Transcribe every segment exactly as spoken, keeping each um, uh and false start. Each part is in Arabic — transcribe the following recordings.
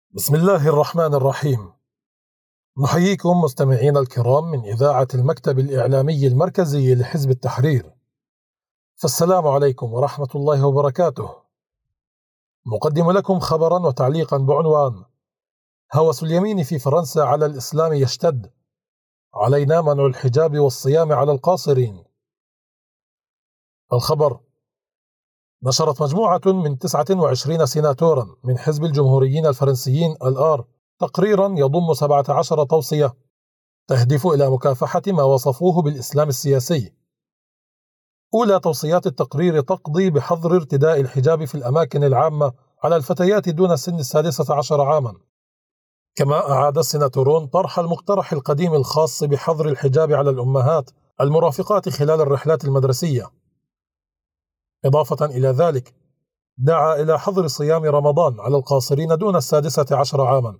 بسم الله الرحمن الرحيم. نحييكم مستمعينا الكرام من إذاعة المكتب الإعلامي المركزي لحزب التحرير، فالسلام عليكم ورحمة الله وبركاته. نقدم لكم خبرا وتعليقا بعنوان: هوس اليمين في فرنسا على الإسلام يشتد، علينا منع الحجاب والصيام على القاصرين. الخبر: نشرت مجموعة من تسعة وعشرين سيناتورا من حزب الجمهوريين الفرنسيين الآر تقريرا يضم سبعة عشر توصية تهدف إلى مكافحة ما وصفوه بالإسلام السياسي. أولى توصيات التقرير تقضي بحظر ارتداء الحجاب في الأماكن العامة على الفتيات دون سن السادسة عشر عاما. كما أعاد السيناتورون طرح المقترح القديم الخاص بحظر الحجاب على الأمهات المرافقات خلال الرحلات المدرسية. إضافة إلى ذلك، دعا إلى حظر صيام رمضان على القاصرين دون السادسة عشر عاما.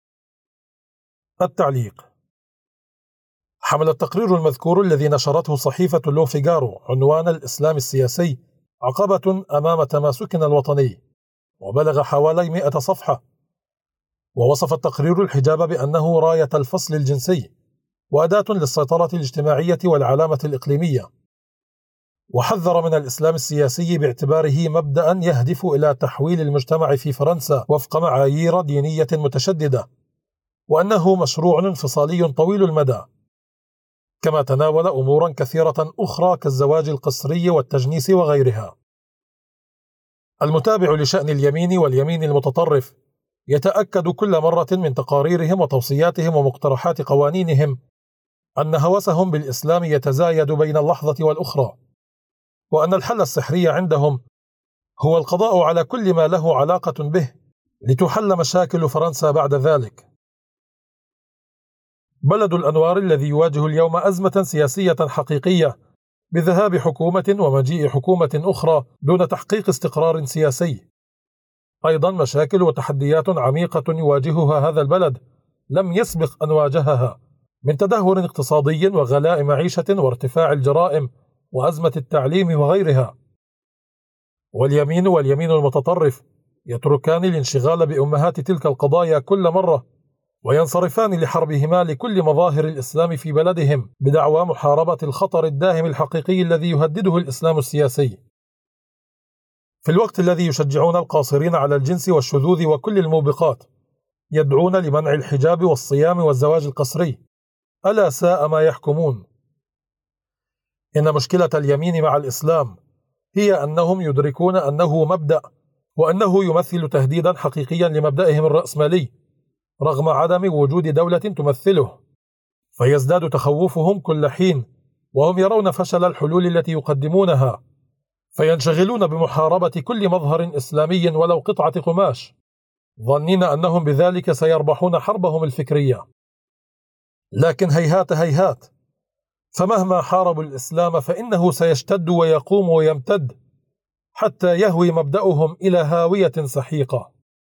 التعليق: حمل التقرير المذكور الذي نشرته صحيفة لو فيغارو عنوان الإسلام السياسي عقبة أمام تماسكنا الوطني، وبلغ حوالي مئة صفحة. ووصف التقرير الحجاب بأنه راية الفصل الجنسي وأداة للسيطرة الاجتماعية والعلامة الإقليمية، وحذر من الإسلام السياسي باعتباره مبدأ يهدف إلى تحويل المجتمع في فرنسا وفق معايير دينية متشددة، وأنه مشروع انفصالي طويل المدى. كما تناول أمورا كثيرة أخرى كالزواج القسري والتجنيس وغيرها. المتابع لشأن اليمين واليمين المتطرف يتأكد كل مرة من تقاريرهم وتوصياتهم ومقترحات قوانينهم أن هوسهم بالإسلام يتزايد بين اللحظة والأخرى، وأن الحل السحري عندهم هو القضاء على كل ما له علاقة به لتحل مشاكل فرنسا بعد ذلك. بلد الأنوار الذي يواجه اليوم أزمة سياسية حقيقية بذهاب حكومة ومجيء حكومة أخرى دون تحقيق استقرار سياسي. أيضا مشاكل وتحديات عميقة يواجهها هذا البلد لم يسبق أن واجهها، من تدهور اقتصادي وغلاء معيشة وارتفاع الجرائم وأزمة التعليم وغيرها. واليمين واليمين المتطرف يتركان الانشغال بأمهات تلك القضايا كل مرة، وينصرفان لحربهما لكل مظاهر الإسلام في بلدهم بدعوى محاربة الخطر الداهم الحقيقي الذي يهدده الإسلام السياسي. في الوقت الذي يشجعون القاصرين على الجنس والشذوذ وكل الموبقات، يدعون لمنع الحجاب والصيام والزواج القسري. ألا ساء ما يحكمون. إن مشكلة اليمين مع الإسلام هي أنهم يدركون أنه مبدأ، وأنه يمثل تهديدا حقيقيا لمبدأهم الرأسمالي رغم عدم وجود دولة تمثله، فيزداد تخوفهم كل حين وهم يرون فشل الحلول التي يقدمونها، فينشغلون بمحاربة كل مظهر إسلامي ولو قطعة قماش، ظنين أنهم بذلك سيربحون حربهم الفكرية. لكن هيهات هيهات، فمهما حاربوا الإسلام فإنه سيشتد ويقوم ويمتد حتى يهوي مبدأهم إلى هاوية سحيقة.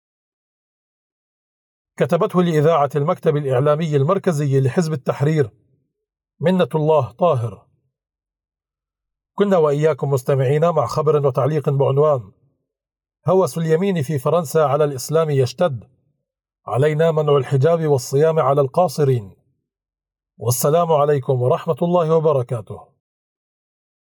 كتبته لإذاعة المكتب الإعلامي المركزي لحزب التحرير منة الله طاهر. كنا وإياكم مستمعين مع خبر وتعليق بعنوان: هوس اليمين في فرنسا على الإسلام يشتد، علينا منع الحجاب والصيام على القاصرين. والسلام عليكم ورحمة الله وبركاته.